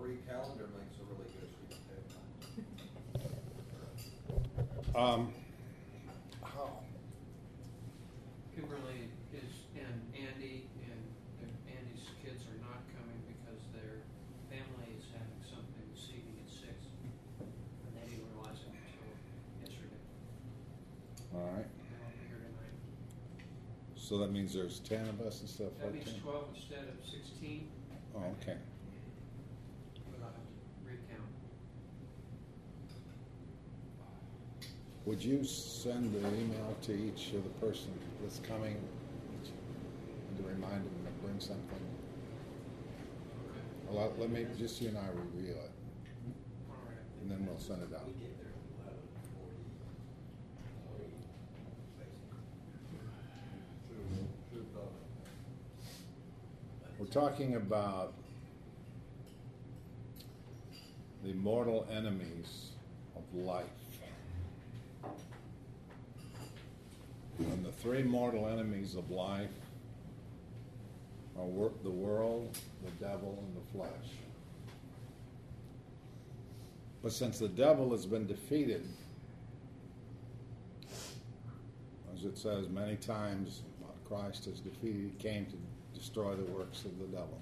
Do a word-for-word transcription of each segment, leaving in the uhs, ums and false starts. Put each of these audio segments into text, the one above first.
free calendar makes a really good sheet. Um, how? Kimberly is, and Andy, and Andy's kids are not coming because their family is having something this evening at six. And they didn't realize it until yesterday. All right. They won't be here tonight. So that means there's ten of us instead of That fourteen? means twelve instead of sixteen. Oh, okay. But I'll have to recount. Would you send the email to each of the person that's coming and to remind them to bring something? Okay. Well, let me, just you and I review it, All right. and then we'll send it out. We get there at eleven forty. We're talking about the mortal enemies of life. And the three mortal enemies of life are wor- the world, the devil, and the flesh. But since the devil has been defeated, as it says many times, Christ is defeated, he came to destroy the works of the devil.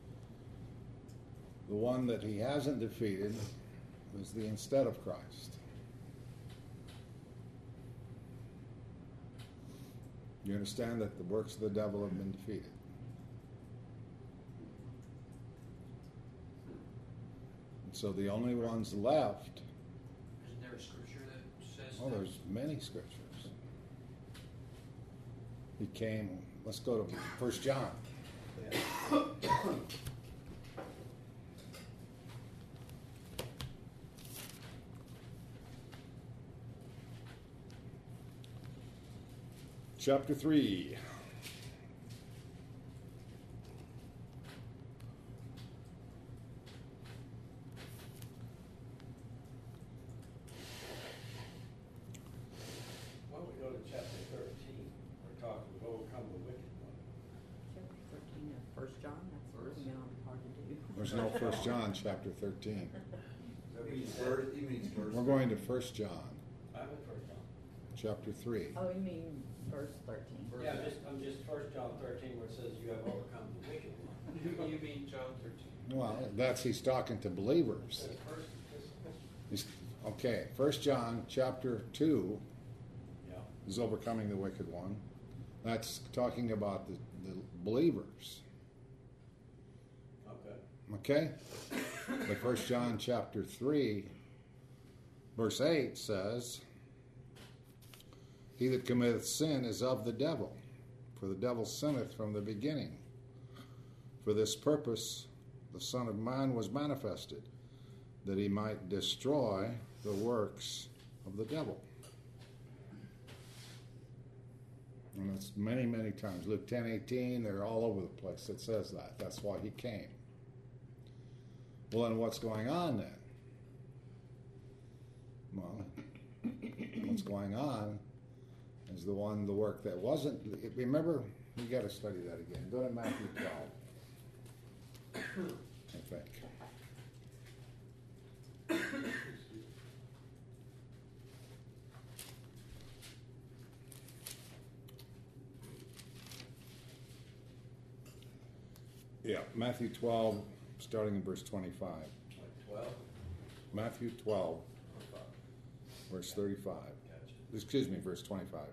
The one that he hasn't defeated is the instead of Christ. You understand that the works of the devil have been defeated. And so the only ones left, Isn't there a scripture that says oh, that? there's many scriptures. He came, let's go to First John. Chapter three. Why don't we go to chapter thirteen? We're talking, we've overcome the wicked one. Chapter thirteen of First John, that's First. really not hard to do. There's no First John chapter thirteen. So he means verse, he means verse. We're going to First John I'm at First John. chapter three. Oh, you mean verse thirteen? Yeah, I'm just, I'm just First John thirteen where it says you have overcome the wicked one. You, you mean John thirteen? Well, that's he's talking to believers. Says first, He's, okay, First John chapter two yeah. is overcoming the wicked one. That's talking about the, the believers. Okay. Okay? But First John chapter three, verse eight says, he that committeth sin is of the devil, for the devil sinneth from the beginning. For this purpose the Son of Man was manifested, that he might destroy the works of the devil. And it's many, many times. Luke ten eighteen, they're all over the place. It says that. That's why he came. Well, then what's going on then? Well, what's going on is the one, the work that wasn't. Remember, you got to study that again. Go to Matthew twelve. I think. Yeah, Matthew twelve, starting in verse twenty-five. Like twelve? Matthew twelve, verse thirty-five. Gotcha. Excuse me, verse twenty-five.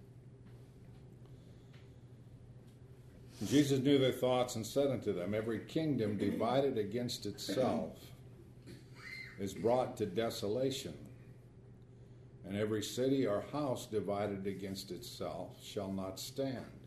Jesus knew their thoughts and said unto them, every kingdom divided against itself is brought to desolation, and every city or house divided against itself shall not stand.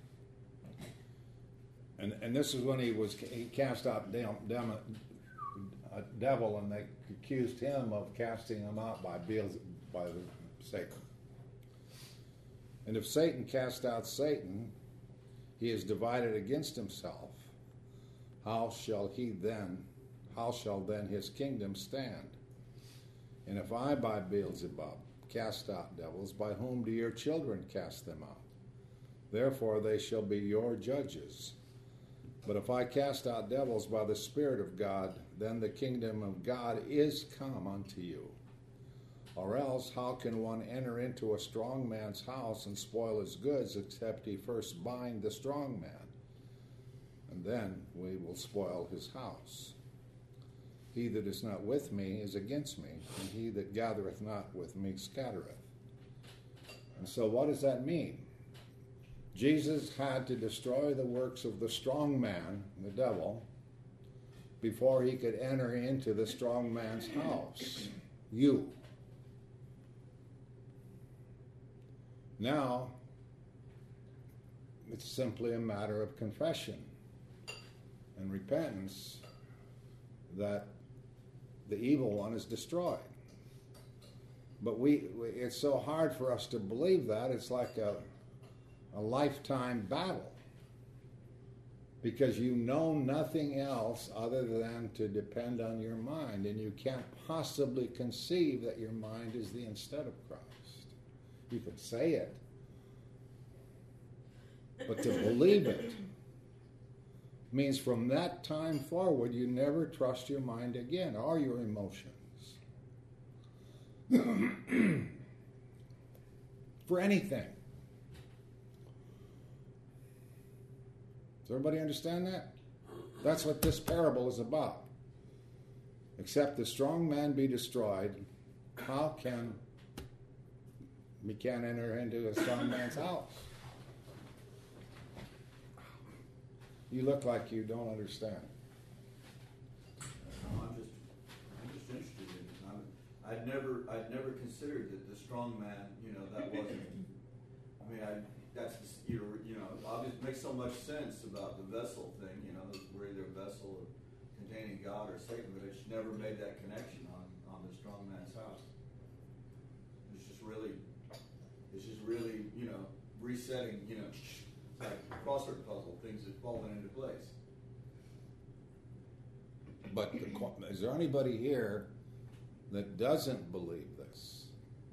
And and this is when he was he cast out dem, dem, a devil, and they accused him of casting him out by Beelze, by the Satan. And if Satan cast out Satan, he is divided against himself. How shall he then, how shall then his kingdom stand? And if I by Beelzebub cast out devils, by whom do your children cast them out? Therefore they shall be your judges. But if I cast out devils by the Spirit of God, then the kingdom of God is come unto you. Or else, how can one enter into a strong man's house and spoil his goods, except he first bind the strong man? And then we will spoil his house. He that is not with me is against me, and he that gathereth not with me scattereth. And so what does that mean? Jesus had to destroy the works of the strong man, the devil, before he could enter into the strong man's house, you. Now, it's simply a matter of confession and repentance that the evil one is destroyed. But we, we it's so hard for us to believe that. It's like a, a lifetime battle, because you know nothing else other than to depend on your mind, and you can't possibly conceive that your mind is the instead of Christ. You can say it, but to believe it means from that time forward you never trust your mind again or your emotions. For anything. Does everybody understand that? That's what this parable is about. Except the strong man be destroyed, how can we can't enter into a strong man's house? You look like you don't understand. No, I'm just, I'm just interested in it. I'm, I'd never, I'd never considered that the strong man, you know, that wasn't. I mean, I that's just, you know, you know, obviously it makes so much sense about the vessel thing. You know, we're either a vessel or containing God or Satan, but I just never made that connection on on the strong man's house. It's just really, it's just really, you know, resetting. You know. Like a crossword puzzle, things that fall into place. But the, is there anybody here that doesn't believe this?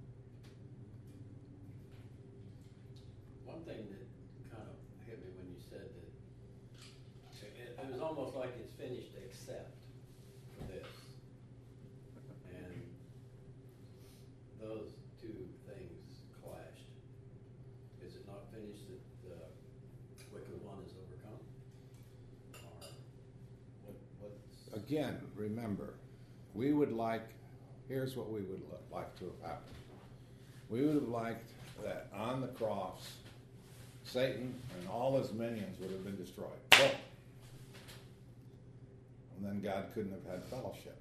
One thing that kind of hit me when you said that, it, it was almost like it's finished except for this. And those two things clashed. Is it not finished that the wicked one is overcome? Or what, what's... Again, remember, we would like, here's what we would like to have happened. We would have liked that on the cross, Satan and all his minions would have been destroyed. Boom. And then God couldn't have had fellowship.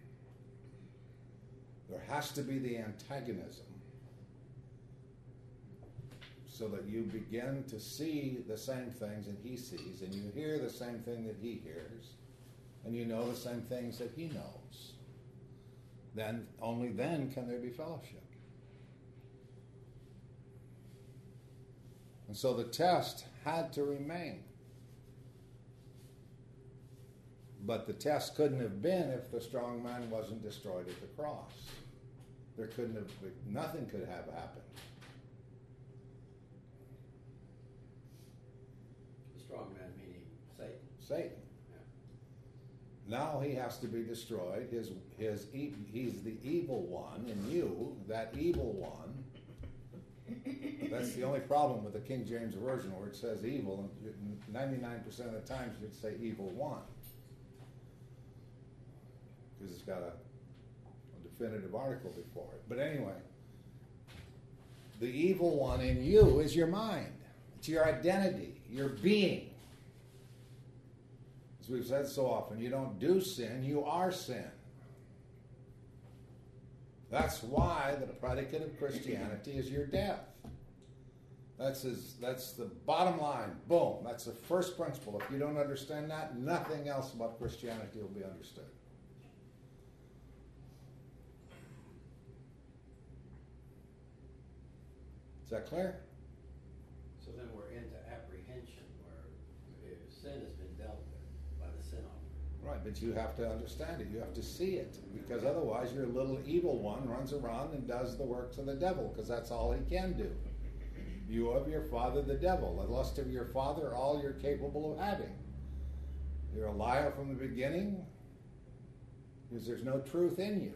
There has to be the antagonism, so that you begin to see the same things that he sees, and you hear the same thing that he hears, and you know the same things that he knows. Then, only then can there be fellowship. And so the test had to remain. But the test couldn't have been if the strong man wasn't destroyed at the cross. There couldn't have, nothing could have happened. Strong man meaning Satan. Satan. Yeah. Now he has to be destroyed. His his he's the evil one in you. That evil one. That's the only problem with the King James Version, where it says evil. ninety-nine percent of the time it should say evil one, because it's got a, a definitive article before it. But anyway, the evil one in you is your mind. It's your identity, your being. As we've said so often, you don't do sin, you are sin. That's why the predicate of Christianity is your death. That's his, that's the bottom line. Boom. That's the first principle. If you don't understand that, nothing else about Christianity will be understood. Is that clear? So then we're into apprehension, where sin has been dealt with by the sin offering. Right, but you have to understand it. You have to see it, because otherwise your little evil one runs around and does the works of the devil, because that's all he can do. You of your father the devil, the lust of your father, all you're capable of having. You're a liar from the beginning because there's no truth in you.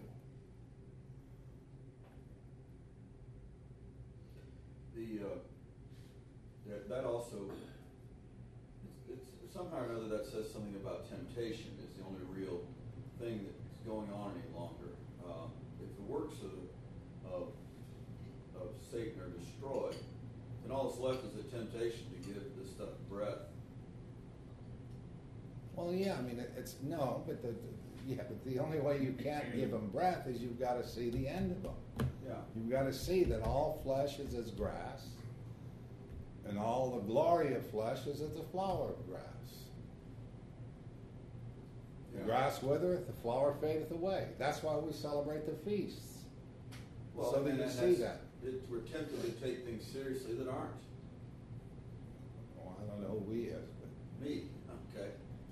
The, uh, that, that also, it's, it's somehow or another that says something about temptation is the only real thing that's going on any longer. Um, if the works of, of, of Satan are destroyed, then all that's left is the temptation to give this stuff breath. Well, yeah, I mean, it, it's, no, but the, the, yeah, but the only way you can't give them breath is you've got to see the end of them. Yeah. You've got to see that all flesh is as grass, and all the glory of flesh is as the flower of grass. The Yeah. grass withereth, the flower fadeth away. That's why we celebrate the feasts. Well, so that and you and see that's- that. It, we're tempted to take things seriously that aren't. Well, I don't know who we is, but Me, okay.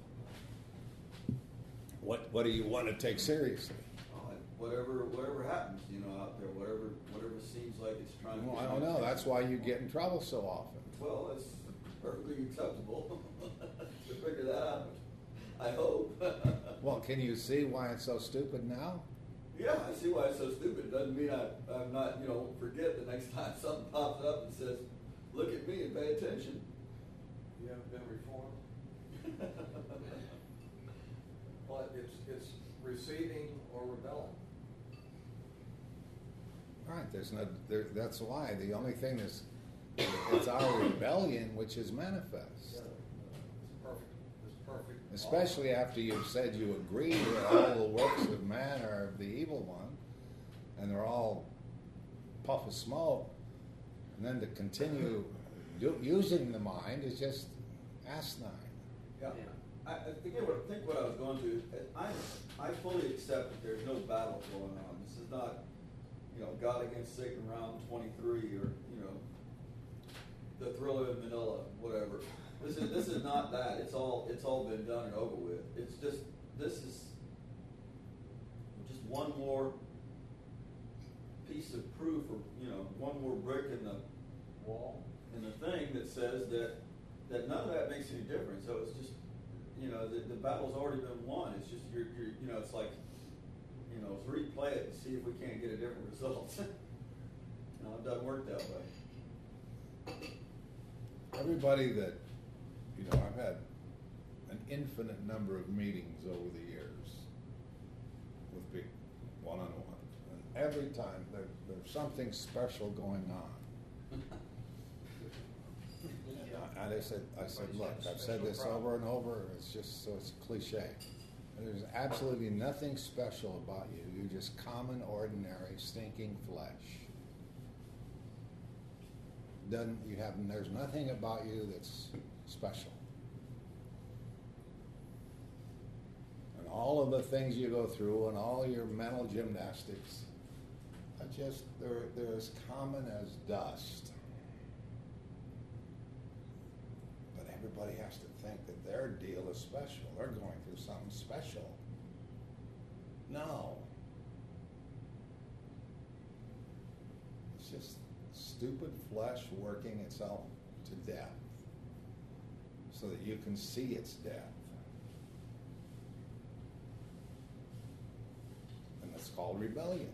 what what do you want to take seriously? Well, I- Whatever, whatever happens, you know, out there, whatever, whatever seems like it's trying to. Well, I don't know. That's why you get in trouble so often. Well, it's perfectly acceptable to figure that out. I hope. Well, can you see why it's so stupid now? Yeah, I see why it's so stupid. It doesn't mean I, I'm not, you know, forget the next time something pops up and says, look at me and pay attention. You haven't been reformed? But it's, it's receiving or rebelling. Right. There's no. There, that's why the only thing is, it's our rebellion which is manifest. It's perfect, it's perfect. Especially after you've said you agree that all the works of man are of the evil one, and they're all puff of smoke, and then to continue do, using the mind is just asinine. Yeah. I, I think, what, think what I was going to, I, I fully accept that there's no battle going on. This is not, you know, God against Satan round twenty-three or, you know, the Thriller in Manila, whatever. This is, this is not that. It's all, it's all been done and over with. It's just, this is just one more piece of proof or, you know, one more brick in the Wall. in the thing that says that, that none of that makes any difference. So it's just, you know, the, the battle's already been won. It's just, you're, you're, you know, it's like, you know, let's replay it and see if we can't get a different result. No, it doesn't work that way. Everybody that, you know, I've had an infinite number of meetings over the years with people, one on one, and every time there, there's something special going on. And I said, I said, look, I've said this over and over. It's just so it's cliche. There's absolutely nothing special about you. You're just common, ordinary, stinking flesh. Doesn't you have? There's nothing about you that's special. And all of the things you go through and all your mental gymnastics are just they're they're as common as dust. Everybody has to think that their deal is special. They're going through something special. No. It's just stupid flesh working itself to death so that you can see its death. And that's called rebellion.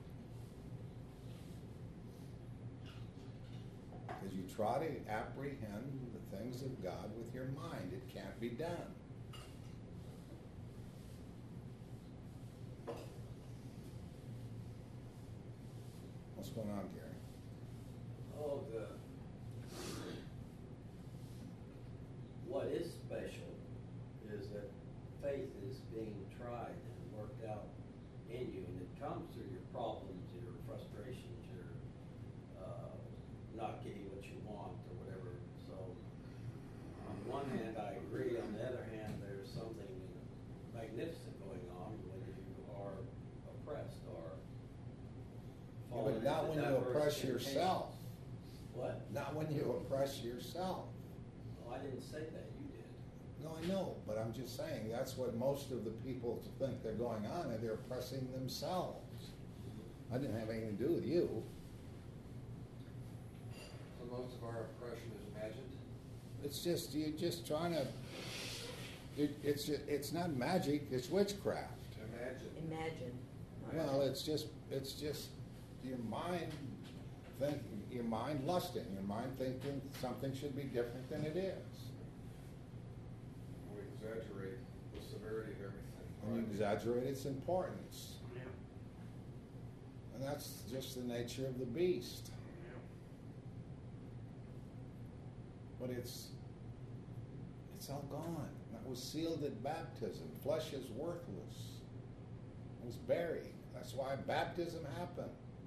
Because you try to apprehend the things of God with your mind. It can't be done. What's going on, Gary? Oh, the, what is special is that faith is being tried and worked out in you, and it comes through your problems, your frustrations, your uh, not getting what you want or whatever. So on one hand, I agree. On the other hand, there's something magnificent going on when you are oppressed or Yeah, fallen but not into when you diverse oppress temptations. yourself. What? Not when you oppress yourself. Oh, I didn't say that. You did. No, I know, but I'm just saying that's what most of the people think they're going on, and they're oppressing themselves. I didn't have anything to do with you. So most of our oppression is imagined. It's just you're just trying to It, it's it's not magic. It's witchcraft. Imagine. Imagine. Well, it's just it's just your mind thinking, your mind lusting, your mind thinking something should be different than it is, We exaggerate the severity of everything. and you exaggerate its importance, Yeah. and that's just the nature of the beast. Yeah. But it's it's all gone. That was sealed at baptism. Flesh is worthless. It was buried. That's why baptism happened.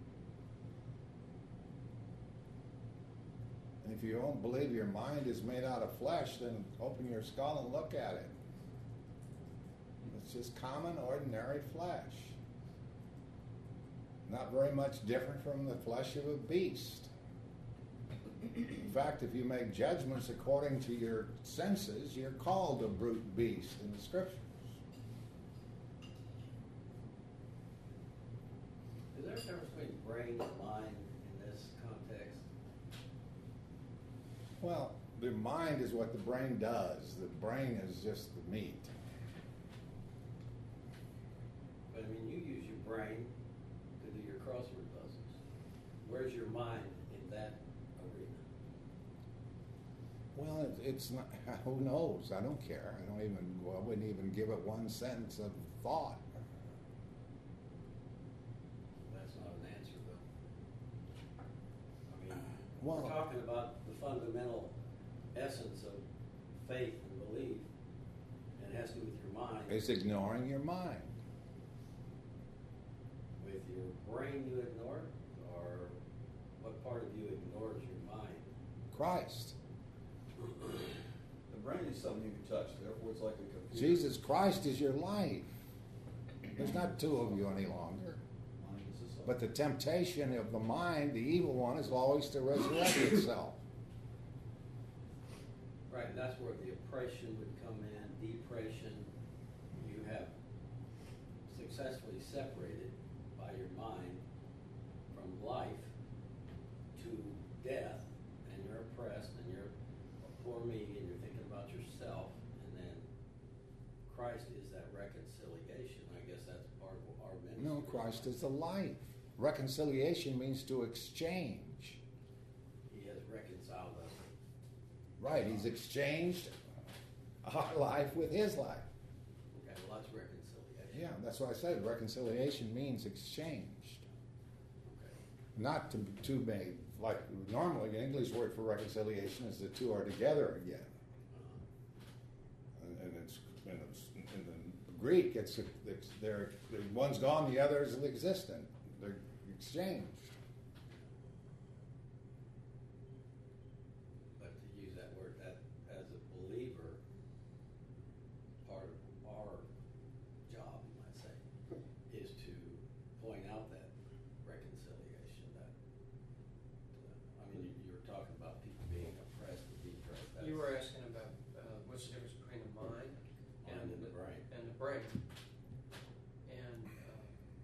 And if you don't believe your mind is made out of flesh, then open your skull and look at it. It's just common, ordinary flesh. Not very much different from the flesh of a beast. In fact, if you make judgments according to your senses, you're called a brute beast in the scriptures. Is there a difference between brain and mind in this context? Well, the mind is what the brain does. The brain is just the meat. But I mean, you use your brain to do your crossword puzzles. Where's your mind in that arena? Well, it, it's not. Who knows? I don't care. I don't even. Well, I wouldn't even give it one sentence of thought. That's not an answer, though. I mean, Well- we're talking about the fundamental essence of faith and belief, and it has to do with your mind. It's ignoring your mind. With your brain, you ignore it, or what part of you ignores your mind? Christ. The brain is something you can touch, therefore it's like a computer. Jesus Christ is your life. There's not two of you any longer. Mind is a soul. But the temptation of the mind, the evil one, is always to resurrect itself. Right, and that's where the oppression would come in, depression. You have successfully separated by your mind from life to death, and you're oppressed, and you're poor me, and you're thinking about yourself, and then Christ is that reconciliation. I guess that's part of our ministry. No, Christ is the life. Reconciliation means to exchange. He has reconciled us. Right, he's exchanged our life with his life. Okay, well, that's reconciliation. Yeah, that's what I said. Reconciliation means exchanged. Okay. Not to, to make, like normally the English word for reconciliation is the two are together again. Uh-huh. And, and it's, and it's in the Greek, it's, it's they're, one's gone, the other is existent. They're exchanged. But to use that word, that as a believer, part of our job, you might say, is to point out that reconciliation. That uh, I mean, you, you were talking about people being oppressed and depressed. That's You were asking about uh, what's the difference between the mind mind and the brain. and the brain. And uh,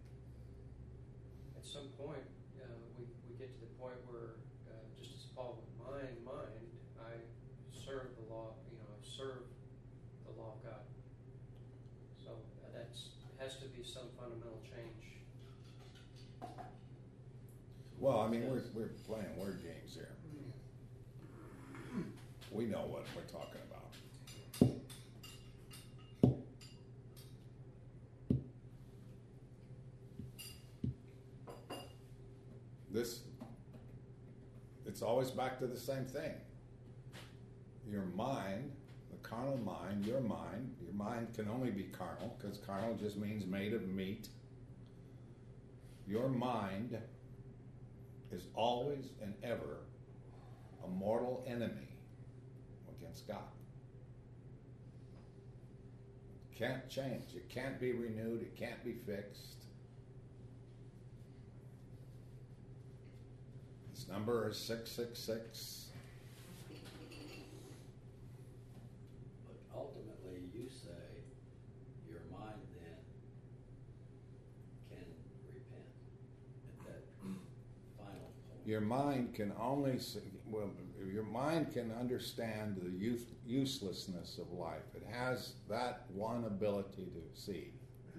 at some point, uh, we, we get to the point where, uh, just as Paul with mind, mind, I serve the law, you know, I serve the law of God. So uh, that's has to be some fundamental change. Well, I mean, we're, we're playing word games here. We know what we're talking about. This, it's always back to the same thing. Your mind, the carnal mind, your mind, your mind can only be carnal because carnal just means made of meat. Your mind is always and ever a mortal enemy against God. It can't change. It can't be renewed. It can't be fixed. Its number is six six six. But ultimately, you say your mind then can repent at that final point. Your mind can only, s- well, your mind can understand the use, uselessness of life. It has that one ability to see.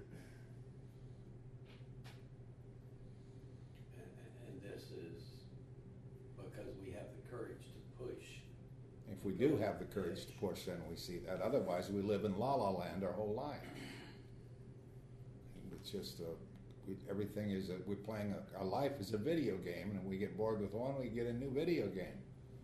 And, and this is because we have the courage to push. If we do have the courage to push, then we see that. Otherwise, we live in la la land our whole life. It's just a, we, everything is a, we're playing a, our life is a video game, and if we get bored with one, we get a new video game.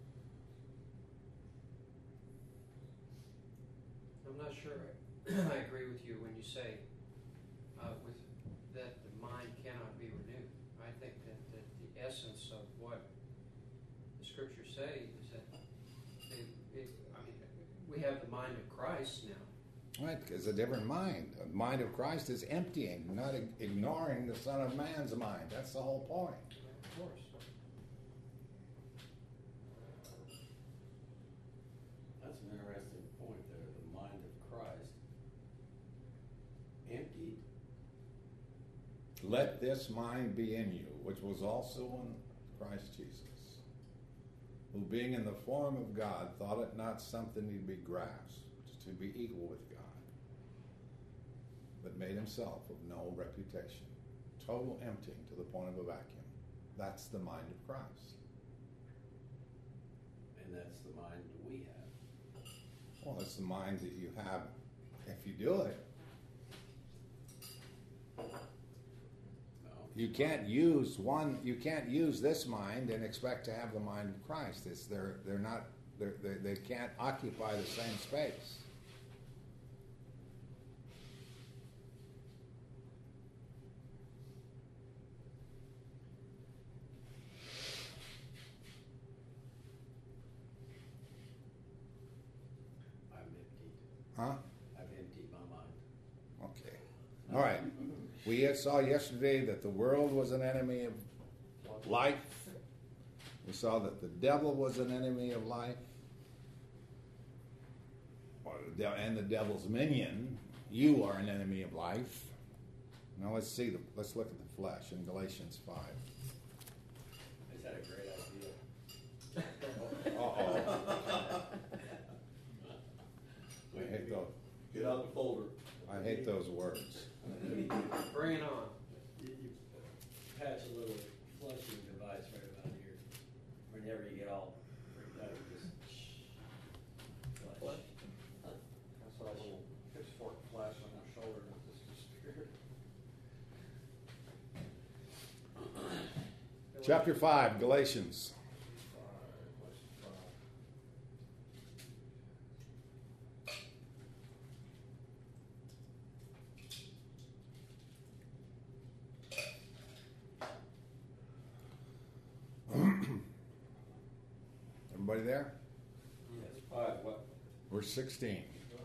I'm not sure I agree with you when you say uh, with that the mind cannot be renewed. I think that, that the essence of what the scriptures say is that it, it, I mean, we have the mind of Christ now. Right, it's a different mind. The mind of Christ is emptying, not ig- ignoring the Son of Man's mind. That's the whole point. Of course. That's an interesting point there, the mind of Christ emptied. Let this mind be in you, which was also in Christ Jesus, who being in the form of God thought it not something to be grasped, to be equal with God, but made himself of no reputation, total emptying to the point of a vacuum. That's the mind of Christ. And that's the mind that we have. Well, it's the mind that you have if you do it. No. You can't use one. You can't use this mind and expect to have the mind of Christ. It's they're they're not. They're, they they can't occupy the same space. I'm emptied. Huh? I've emptied my mind. Okay. All right. We saw yesterday that the world was an enemy of life. We saw that the devil was an enemy of life. Or the de- and the devil's minion. You are an enemy of life. Now let's see. The, let's look at the flesh in Galatians five. Is that a great idea? Uh-oh. I hate those. Get out the folder. I hate those words. Bring it on. You, you patch a little flushing device right about here. Whenever you get all freaked out, you just flush. That's what a little pitchfork flash on your shoulder that just disappeared. Chapter five, Galatians. Five, question five. Everybody there? Yes, five, what? Verse sixteen.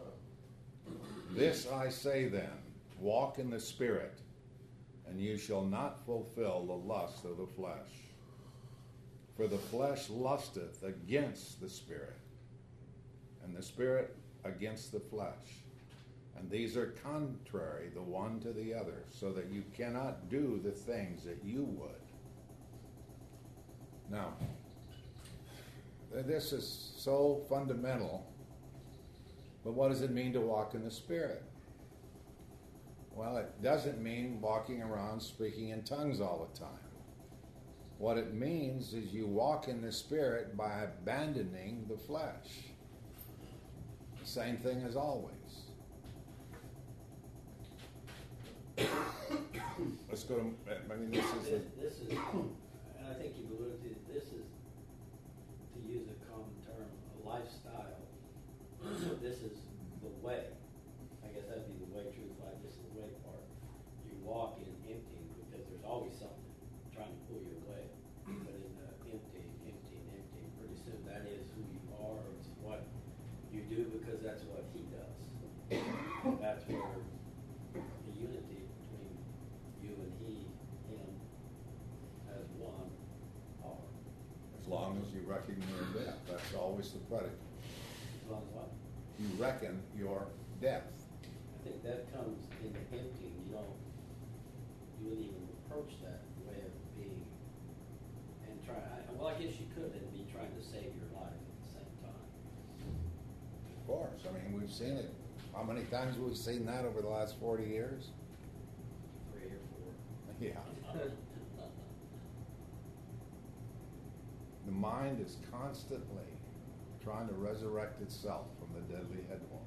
This I say then, walk in the Spirit, and you shall not fulfill the lust of the flesh. For the flesh lusteth against the Spirit, and the Spirit against the flesh. And these are contrary the one to the other, so that you cannot do the things that you would. Now, this is so fundamental, but what does it mean to walk in the Spirit? Well, it doesn't mean walking around speaking in tongues all the time. What it means is you walk in the Spirit by abandoning the flesh. The same thing as always. Let's go to, I mean, this is This, a, this is, and I think you've alluded to, this is, to use a common term, a lifestyle. This is the way. I guess that'd be the way, truth, life, this is the way part. You walk in emptying because there's always something trying to pull you away. But in the emptying, emptying, emptying, pretty soon that is who you are. It's what you do because that's what he does. That's where the unity between you and he, him, as one are. as long as you reckon your death. That's always the predicate. As long as what? You reckon your death. I think that comes in the emptying, you don't, you wouldn't even approach that way of being and try, I, well, I guess you could and be trying to save your life at the same time. Of course, I mean, we've seen it. How many times have we seen that over the last forty years? Three or four. Yeah. The mind is constantly trying to resurrect itself from the deadly head wound.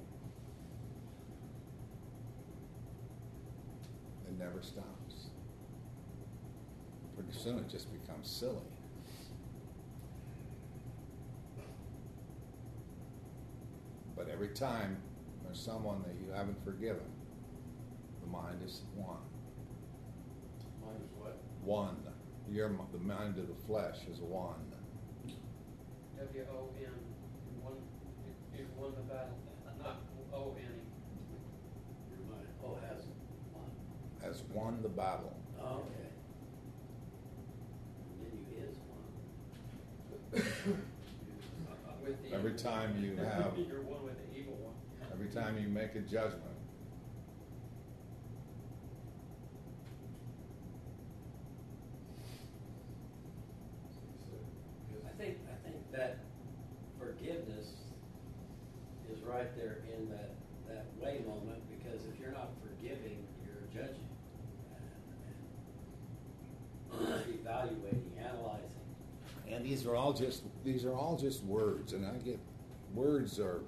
It never stops. Pretty soon it just becomes silly. But every time there's someone that you haven't forgiven, the mind is one. Mine is what? One. Your, the mind of the flesh is one. W O N, one, you won the battle, not O N E. Your mind, oh, has one. Has won the battle. Oh, okay. And then you is one. With the Every evil time one. you have- You're one with the evil one. Every time you make a judgment, I think, I think that forgiveness is right there in that, that way moment, because if you're not forgiving, you're judging and, and evaluating, analyzing. and these are all just these are all just words, and I get words are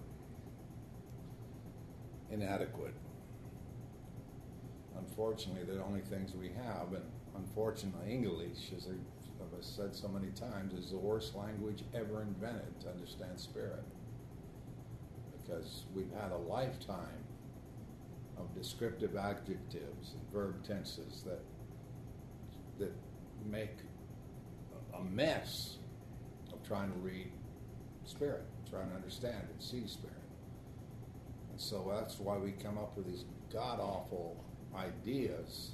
inadequate. Unfortunately, they're the only things we have, and unfortunately, English, as I've said so many times, is the worst language ever invented to understand spirit. Because we've had a lifetime of descriptive adjectives and verb tenses that that make a mess of trying to read spirit, trying to understand and see spirit. And so that's why we come up with these god-awful ideas.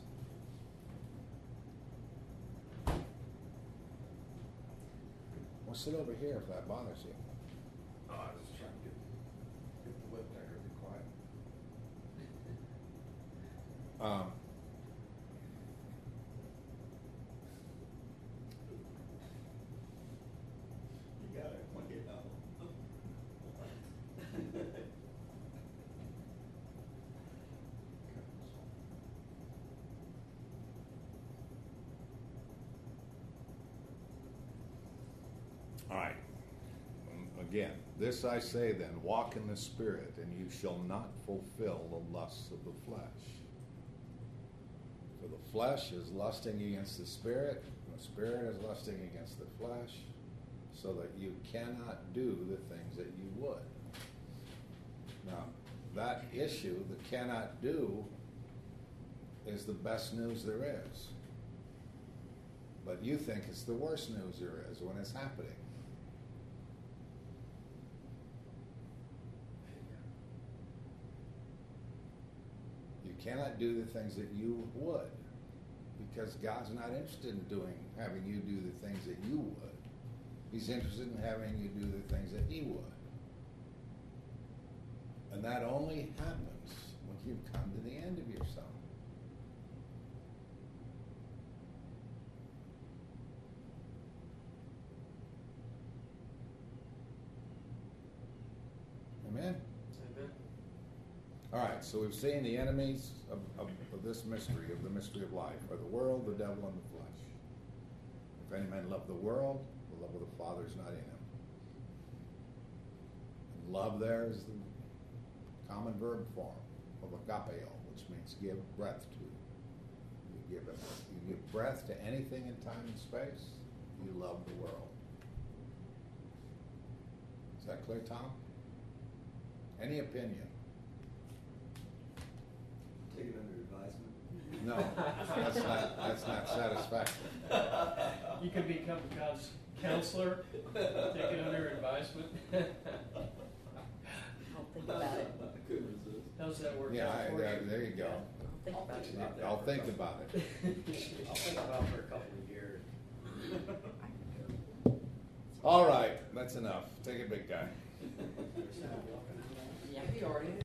Well, sit over here if that bothers you. Oh, I was trying to get, get the whip there to be quiet. Um, You got it, when you know. all right. Um, Again, this I say then, walk in the Spirit, and you shall not fulfill the lusts of the flesh. For the flesh is lusting against the Spirit, and the Spirit is lusting against the flesh, so that you cannot do the things that you would. Now, that issue, the cannot do, is the best news there is. But you think it's the worst news there is when it's happening. You cannot do the things that you would, because God's not interested in doing, having you do the things that you would. He's interested in having you do the things that He would. And that only happens when you come to the end of yourself. Amen? Amen. All right, so we've seen the enemies of, of, of this mystery, of the mystery of life, are the world, the devil, and the flesh. If any man love the world, the love of the Father is not in him. And love there is the common verb form of agapeo, which means give breath to. You give it, you give breath to anything in time and space, you love the world. Is that clear, Tom? Any opinion? Take it under advisement. No, that's not, that's not satisfactory. You can become God's counselor, take it under advisement. I'll think about it. I couldn't resist. How's that work Yeah, out I, for there, you? there you go. I'll think about it. I'll think about it. I'll think about it for a couple of years. All right, that's enough. Take it, big guy. Yeah, he already